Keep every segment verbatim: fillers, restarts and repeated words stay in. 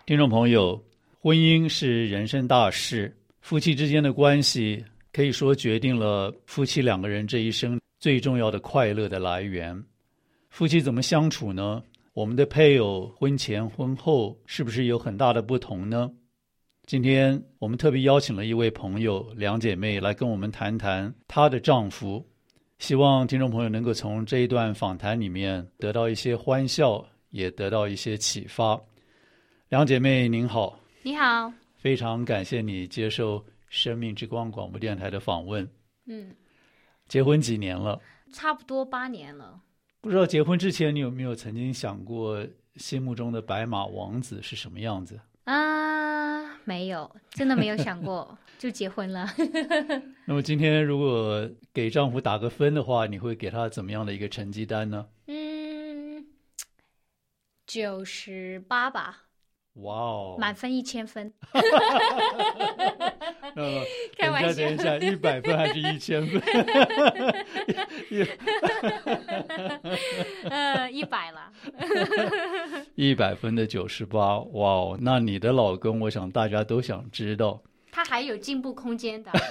听众朋友，婚姻是人生大事，夫妻之间的关系可以说决定了夫妻两个人这一生最重要的快乐的来源。夫妻怎么相处呢？我们的配偶婚前婚后是不是有很大的不同呢？今天我们特别邀请了一位朋友梁姐妹来跟我们谈谈她的丈夫，希望听众朋友能够从这一段访谈里面得到一些欢笑，也得到一些启发。梁姐妹您好。 你好， 非常感谢你接受生命之光广播电台的访问。 嗯， 结婚几年了？ 差不多八年了。 不知道结婚之前你有没有曾经想过心目中的白马王子是什么样子？ 啊，没有，真的没有想过，就结婚了。 那么今天如果给丈夫打个分的话，你会给他怎么样的一个成绩单呢？ 嗯，九十八吧。 哇哦， 满分一千分。 那么开玩笑， 等一下，一百分还是一千分？ 呃，一百了。 一百分的九十八，哇哦！那你的老公，我想大家都想知道， 他还有进步空间的。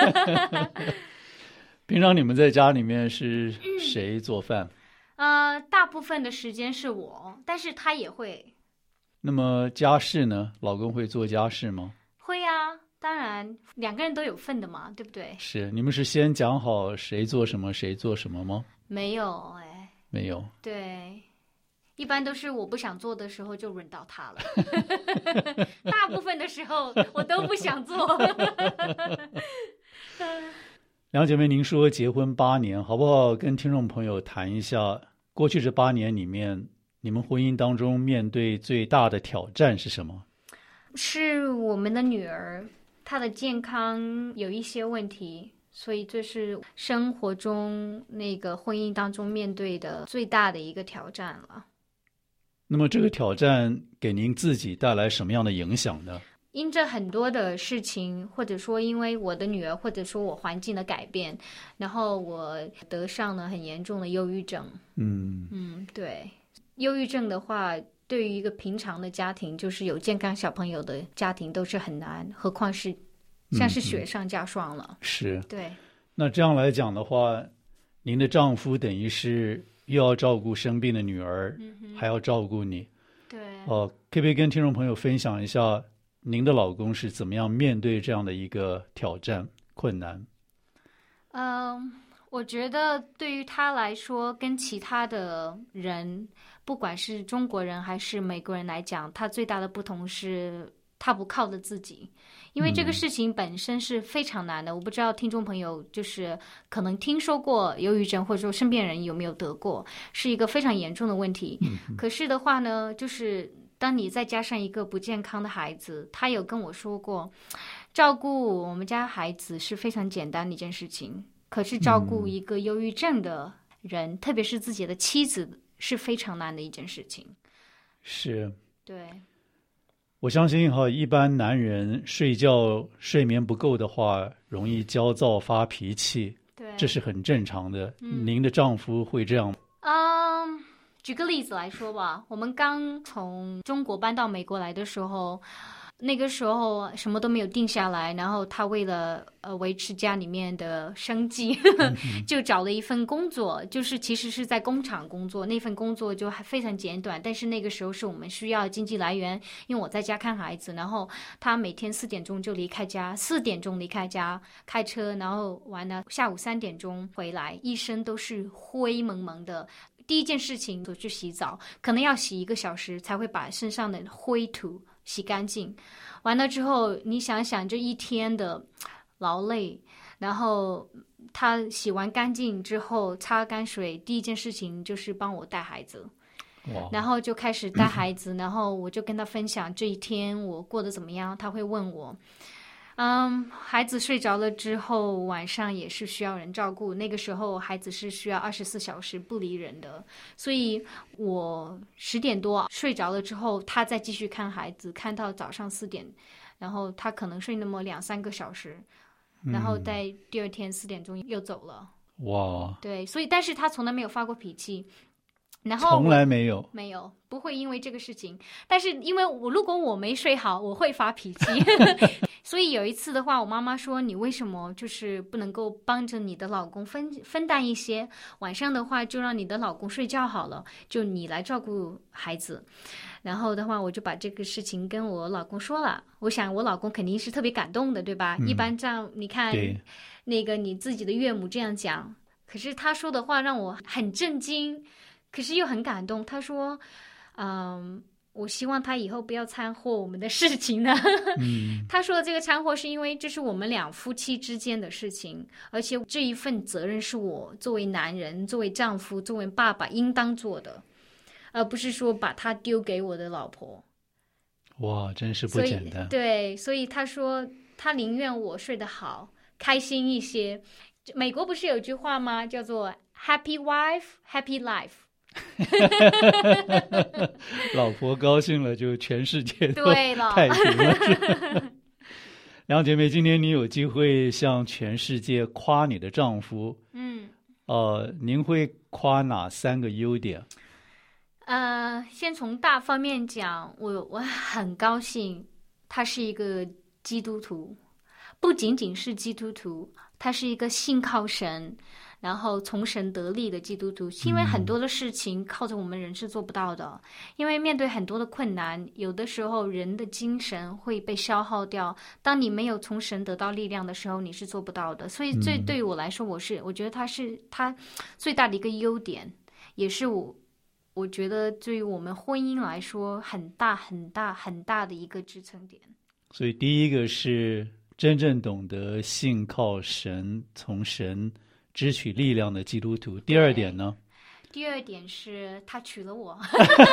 平常你们在家里面是谁做饭？ 呃，大部分的时间是我，但是他也会。 那么家事呢？老公会做家事吗？ 会啊，当然两个人都有份的嘛，对不对？ 是，你们是先讲好谁做什么谁做什么吗？ 没有哎， 没有。 对，一般都是我不想做的时候就轮到他了。大部分的时候我都不想做。 梁姐妹，您说结婚八年，好不好跟听众朋友谈一下过去这八年里面你们婚姻当中面对最大的挑战是什么？ 是我们的女儿，她的健康有一些问题，所以这是生活中那个婚姻当中面对的最大的一个挑战了。 那么这个挑战给您自己带来什么样的影响呢？ 因着很多的事情，或者说因为我的女儿，或者说我环境的改变，然后我得上了很严重的忧郁症。 嗯嗯，对。忧郁症的话，对于一个平常的家庭，就是有健康小朋友的家庭都是很难，何况是像是雪上加霜了。 嗯、是。 对。 那这样来讲的话，您的丈夫等于是又要照顾生病的女儿，嗯、还要照顾你。 对。 哦，可不可以跟听众朋友分享一下您的老公是怎么样面对这样的一个挑战困难？ 嗯，我觉得对于他来说，跟其他的人，不管是中国人还是美国人来讲，他最大的不同是他不靠着自己，因为这个事情本身是非常难的。嗯、我不知道听众朋友就是可能听说过忧郁症，或者说身边人有没有得过，是一个非常严重的问题。嗯、可是的话呢，就是当你再加上一个不健康的孩子，他有跟我说过，照顾我们家孩子是非常简单的一件事情，可是照顾一个忧郁症的人，嗯、特别是自己的妻子，是非常难的一件事情。 是。 对。 我相信哈，一般男人睡觉睡眠不够的话，容易焦躁发脾气， 对， 这是很正常的。 嗯、 您的丈夫会这样吗？ 嗯，举个例子来说吧，我们刚从中国搬到美国来的时候，那个时候什么都没有定下来，然后他为了呃维持家里面的生计，嗯、就找了一份工作，就是其实是在工厂工作，那份工作就还非常简短，但是那个时候是我们需要经济来源，因为我在家看孩子，然后他每天四点钟就离开家，四点钟离开家开车，然后完了下午三点钟回来，一身都是灰蒙蒙的。第一件事情就去洗澡，可能要洗一个小时才会把身上的灰土洗干净。完了之后你想想这一天的劳累，然后他洗完干净之后擦干水，第一件事情就是帮我带孩子，然后就开始带孩子，然后我就跟他分享这一天我过得怎么样，他会问我嗯，孩子睡着了之后晚上也是需要人照顾，那个时候孩子是需要二十四小时不离人的，所以我十点多睡着了之后他再继续看孩子，看到早上四点，然后他可能睡那么两三个小时，然后在第二天四点钟又走了。 哇， 对，所以但是他从来没有发过脾气， 然后从来没有没有不会因为这个事情，但是因为我如果我没睡好，我会发脾气。所以有一次的话，我妈妈说你为什么就是不能够帮着你的老公分分担一些，晚上的话就让你的老公睡觉好了，就你来照顾孩子。然后的话我就把这个事情跟我老公说了，我想我老公肯定是特别感动的，对吧？嗯、一般这样你看那个你自己的岳母这样讲，可是他说的话让我很震惊，可是又很感动。他说嗯，我希望他以后不要掺和我们的事情呢。嗯、他说的这个掺和是因为这是我们两夫妻之间的事情，而且这一份责任是我作为男人作为丈夫作为爸爸应当做的，而不是说把他丢给我的老婆。 哇，真是不简单。 对，所以他说他宁愿我睡得好开心一些。美国不是有句话吗，叫做 Happy wife Happy life。 老婆高兴了就全世界都太平了。梁姐妹，今天你有机会向全世界夸你的丈夫，嗯，呃，您会夸哪三个优点？ 呃，先从大方面讲，我我很高兴他是一个基督徒，不仅仅是基督徒，他是一个信靠神然后从神得力的基督徒。因为很多的事情靠着我们人是做不到的、嗯、因为面对很多的困难，有的时候人的精神会被消耗掉，当你没有从神得到力量的时候，你是做不到的。所以这对于我来说，我是我觉得他是他最大的一个优点，也是我我觉得对于我们婚姻来说很大很大很大的一个支撑点。 所以第一个是真正懂得信靠神，从神支取力量的基督徒。第二点呢？ 第二点是他娶了我。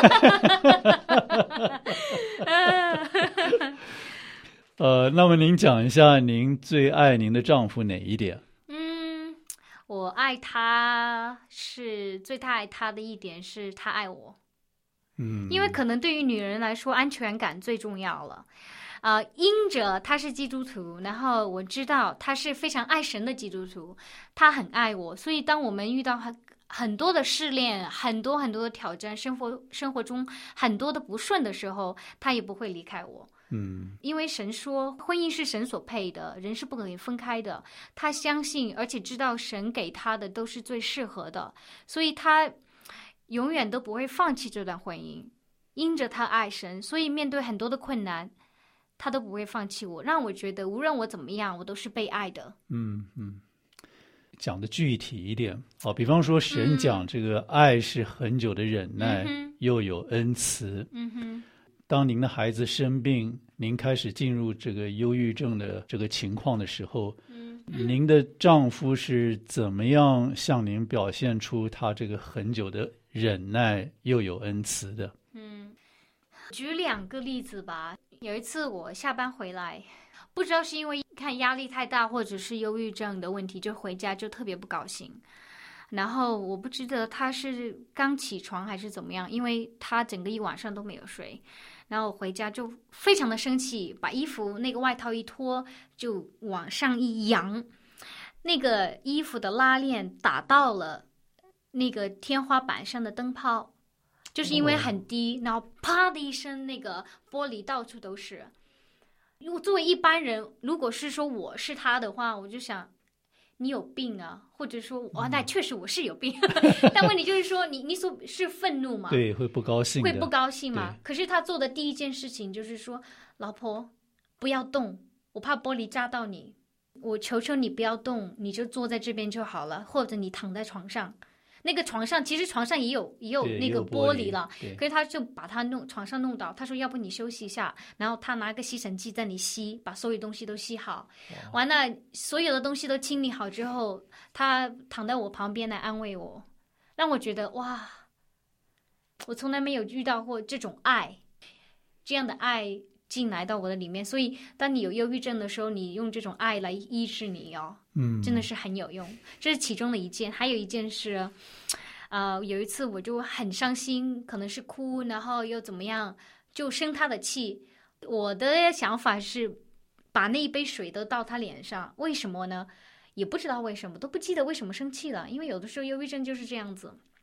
呃，那么您讲一下您最爱您的丈夫哪一点？ 嗯，我爱他是最大爱他的一点是他爱我。嗯，因为可能对于女人来说，安全感最重要了。呃，因着他是基督徒，然后我知道他是非常爱神的基督徒，他很爱我，所以当我们遇到很很多的试炼，很多很多的挑战，生活生活中很多的不顺的时候，他也不会离开我。嗯，因为神说婚姻是神所配的，人是不可以分开的，他相信而且知道神给他的都是最适合的，所以他永远都不会放弃这段婚姻。因着他爱神，所以面对很多的困难他都不会放弃我，让我觉得无论我怎么样，我都是被爱的。 嗯嗯，讲的具体一点，哦，比方说神讲这个爱是很久的忍耐，嗯、又有恩慈。嗯哼，当您的孩子生病，您开始进入这个忧郁症的这个情况的时候，嗯，您的丈夫是怎么样向您表现出他这个很久的忍耐又有恩慈的？ 嗯，举两个例子吧。有一次我下班回来，不知道是因为看压力太大或者是忧郁症的问题，就回家就特别不高兴。然后我不知道他是刚起床还是怎么样，因为他整个一晚上都没有睡。然后我回家就非常的生气，把衣服那个外套一脱就往上一扬，那个衣服的拉链打到了那个天花板上的灯泡，就是因为很低，然后啪的一声，那个玻璃到处都是。如果作为一般人，如果是说我是他的话，我就想你有病啊，或者说哇，那确实我是有病。但问题就是说，你你所是愤怒嘛？ 对，会不高兴的， 会不高兴嘛？可是他做的第一件事情就是说，老婆不要动，我怕玻璃扎到你，我求求你不要动，你就坐在这边就好了，或者你躺在床上。那个床上其实床上也有也有那个玻璃了，可是他就把他弄床上弄倒，他说要不你休息一下，然后他拿个吸尘器在那里吸，把所有东西都吸好，完了所有的东西都清理好之后，他躺在我旁边来安慰我，让我觉得哇，我从来没有遇到过这种爱，这样的爱进来到我的里面。所以当你有忧郁症的时候，你用这种爱来医治你哦，嗯，真的是很有用。这是其中的一件。还有一件是呃，有一次我就很伤心，可能是哭，然后又怎么样，就生他的气。我的想法是把那一杯水都倒他脸上，为什么呢？也不知道为什么，都不记得为什么生气了，因为有的时候忧郁症就是这样子。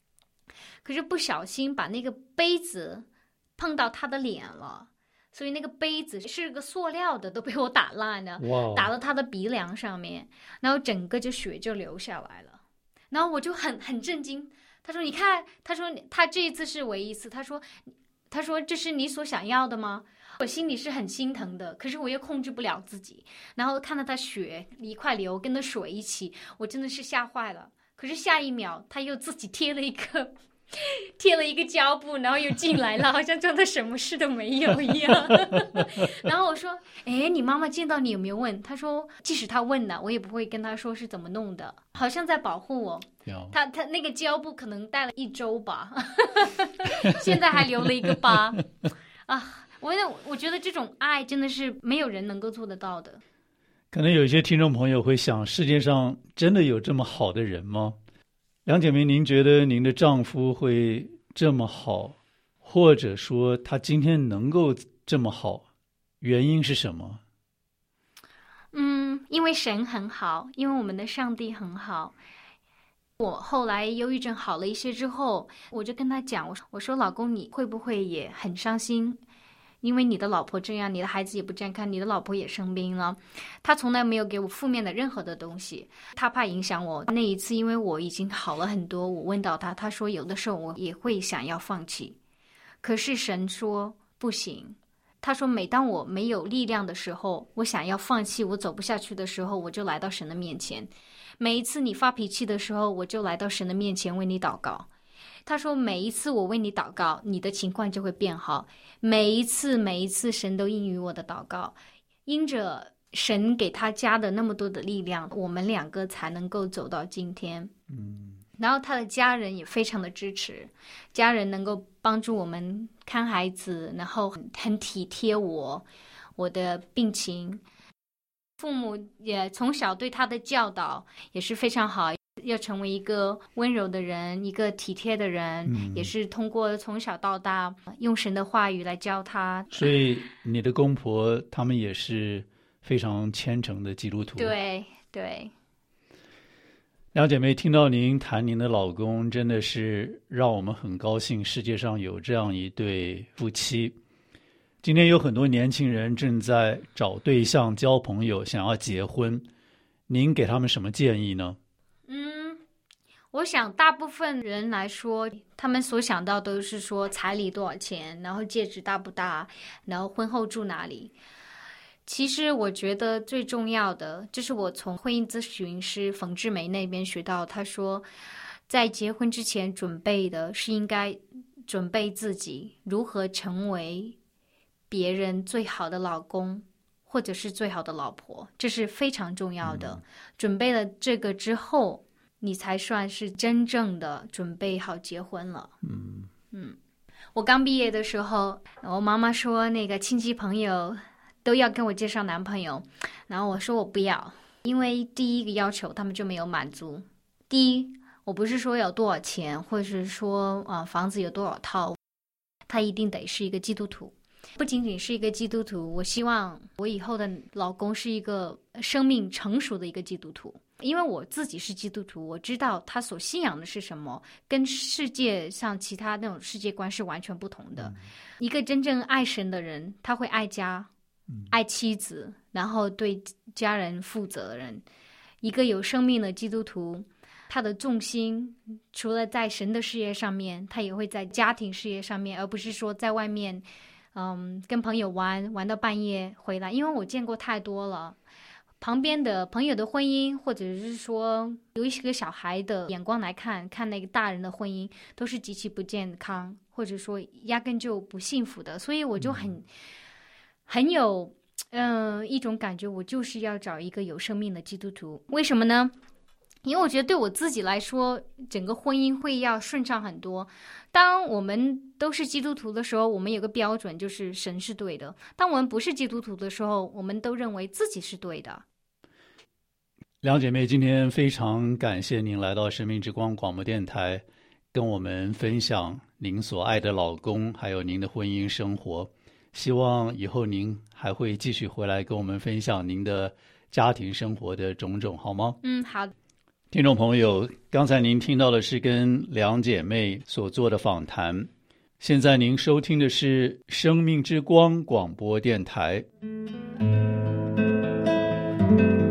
可是不小心把那个杯子碰到他的脸了，所以那个杯子是个塑料的，都被我打烂了，打到他的鼻梁上面，然后整个就血就流下来了。然后我就很很震惊，他说你看，他说他这一次是唯一一次，他说他说这是你所想要的吗？我心里是很心疼的，可是我又控制不了自己，然后看到他血一块流跟着水一起，我真的是吓坏了。可是下一秒他又自己贴了一个贴了一个胶布，然后又进来了，好像真的什么事都没有一样。然后我说哎，你妈妈见到你有没有问？他说即使他问了，我也不会跟他说是怎么弄的，好像在保护我。他他那个胶布可能戴了一周吧现在还留了一个疤啊！我我觉得这种爱真的是没有人能够做得到的。 可能有一些听众朋友会想，世界上真的有这么好的人吗？梁姐妹，您觉得您的丈夫会这么好，或者说他今天能够这么好，原因是什么？ 嗯，因为神很好，因为我们的上帝很好。我后来忧郁症好了一些之后，我就跟他讲，我说老公，你会不会也很伤心？因为你的老婆这样，你的孩子也不健康，你的老婆也生病了。他从来没有给我负面的任何的东西，他怕影响我。那一次因为我已经好了很多，我问到他，他说有的时候我也会想要放弃，可是神说不行。他说每当我没有力量的时候，我想要放弃，我走不下去的时候，我就来到神的面前。每一次你发脾气的时候，我就来到神的面前为你祷告。他说每一次我为你祷告，你的情况就会变好。每一次每一次神都应允我的祷告，因着神给他加的那么多的力量，我们两个才能够走到今天。 嗯， 然后他的家人也非常的支持，家人能够帮助我们看孩子，然后很体贴我我的病情。父母也从小对他的教导也是非常好，要成为一个温柔的人，一个体贴的人、嗯、也是通过从小到大用神的话语来教他。 所以你的公婆他们也是非常虔诚的基督徒。 对对。 梁姐妹，听到您谈您的老公，真的是让我们很高兴，世界上有这样一对夫妻。今天有很多年轻人正在找对象、交朋友，想要结婚，您给他们什么建议呢？ 嗯，我想大部分人来说，他们所想到都是说彩礼多少钱，然后戒指大不大，然后婚后住哪里。其实我觉得最重要的，就是我从婚姻咨询师冯志梅那边学到，他说在结婚之前准备的是应该准备自己如何成为别人最好的老公或者是最好的老婆，这是非常重要的、嗯、准备了这个之后，你才算是真正的准备好结婚了。 嗯嗯，我刚毕业的时候，我妈妈说那个亲戚朋友都要跟我介绍男朋友，然后我说我不要，因为第一个要求他们就没有满足。第一，我不是说有多少钱，或者是说啊、呃、房子有多少套，他一定得是一个基督徒。不仅仅是一个基督徒，我希望我以后的老公是一个生命成熟的一个基督徒。因为我自己是基督徒，我知道他所信仰的是什么，跟世界上其他那种世界观是完全不同的、嗯、一个真正爱神的人，他会爱家、嗯、爱妻子，然后对家人负责任。一个有生命的基督徒，他的重心除了在神的事业上面，他也会在家庭事业上面，而不是说在外面嗯，跟朋友玩玩到半夜回来。因为我见过太多了，旁边的朋友的婚姻，或者是说有一些个小孩的眼光来看看那个大人的婚姻，都是极其不健康，或者说压根就不幸福的。所以我就很、嗯、很有嗯、呃、一种感觉，我就是要找一个有生命的基督徒。为什么呢？因为我觉得对我自己来说，整个婚姻会要顺畅很多。当我们都是基督徒的时候，我们有个标准，就是神是对的。当我们不是基督徒的时候，我们都认为自己是对的。 梁姐妹，今天非常感谢您来到生命之光广播电台，跟我们分享您所爱的老公还有您的婚姻生活。希望以后您还会继续回来跟我们分享您的家庭生活的种种，好吗？ 嗯，好。 听众朋友，刚才您听到的是跟两姐妹所做的访谈，现在您收听的是生命之光广播电台。